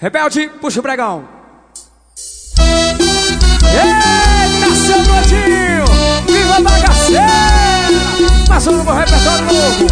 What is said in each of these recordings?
Rebelde, puxa o pregão. Eita, seu doidinho! Viva a bagaceira! Passou no meu repertório novo.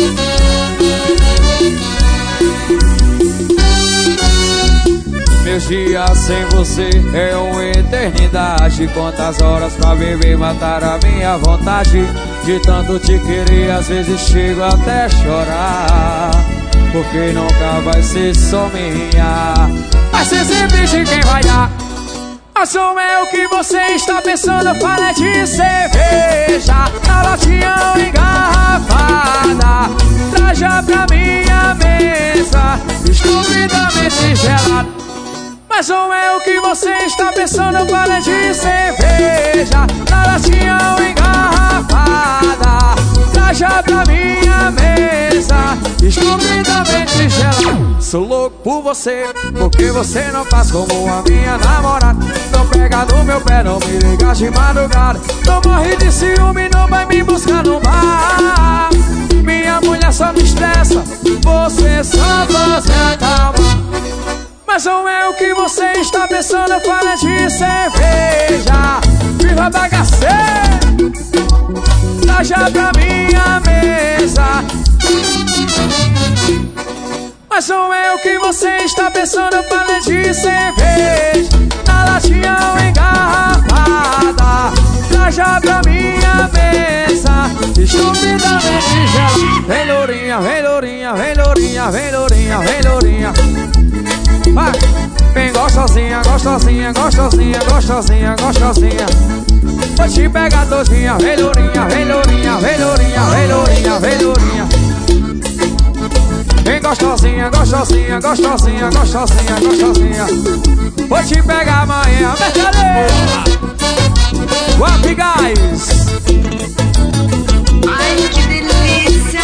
Meus dias sem você é uma eternidade. Quantas horas pra viver matar a minha vontade. De tanto te querer, às vezes chego até chorar. Porque nunca vai ser só minha. Vai ser sempre de quem vai dar. Mas não é o que você está pensando. Fala de cerveja na latinha engarrafada. Traja pra minha mesa, estupidamente gelada. Mas não é o que você está pensando. Fala de cerveja na latinha engarrafada. Traja pra minha mesa, estupidamente gelada. Sou louco por você, porque você não faz como a minha namorada. Não pega no meu pé, não me liga de madrugada. Não morre de ciúme, não vai me buscar no bar. Minha mulher só me estressa, você só você acalma. Mas não é o que você está pensando. Fala de cerveja, viva a bagaceira. Traja pra minha mesa. Mas não é o que você está pensando. Fala de cerveja na latinha engarrafada. Traja pra minha mesa, estupidamente gelada. Vem lourinha, vem lourinha, vem lourinha, vem lourinha, vem lourinha. Vai, vem gostosinha, gostosinha, gostosinha, gostosinha, gostosinha. Vou te pegar todinha. Vem lourinha, vem lourinha, vem lourinha, vem lourinha, vem lourinha. Vem gostosinha, gostosinha, gostosinha, gostosinha, gostosinha. Vou te pegar amanhã, mercadeira. What guys? Ai, que delícia.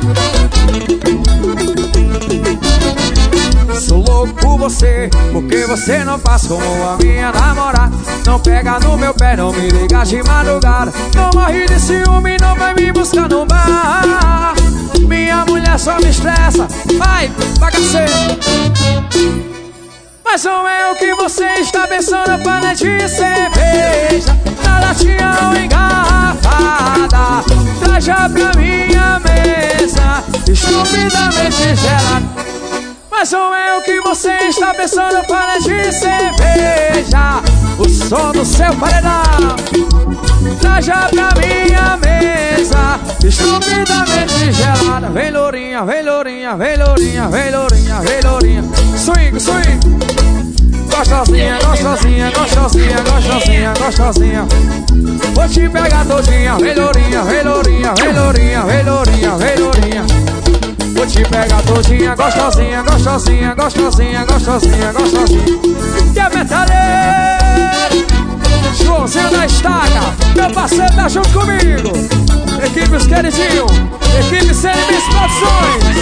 Sou louco por você, porque você não faz como a minha namorada. Não pega no meu pé, não me liga de madrugada. Não morre de ciúme, não vai me buscar no bar. Minha mulher só me estressa, vai, bagaceiro. Mas não é o que você está pensando. Fala de cerveja na latinha engarrafada. Traja pra minha mesa, estupidamente gelada. Mas não é o que você está pensando. Fala de cerveja, o som do seu paredão. Traja pra minha mesa, estupidamente gelada. Vem lourinha, vem lourinha, vem lourinha, vem lourinha, vem lourinha. Swing, swing. Gostosinha, gostosinha, gostosinha, gostosinha, gostosinha. Vou te pegar todinha. Vem lourinha, vem lourinha, vem lourinha, vem lourinha, vem lourinha. Vou te pegar todinha, gostosinha, gostosinha, gostosinha, gostosinha, gostosinha. Que é metaleiro, Joãozinho da Estaca, meu parceiro tá junto comigo. Equipe Os Queridinhos, equipe CNBs Produções.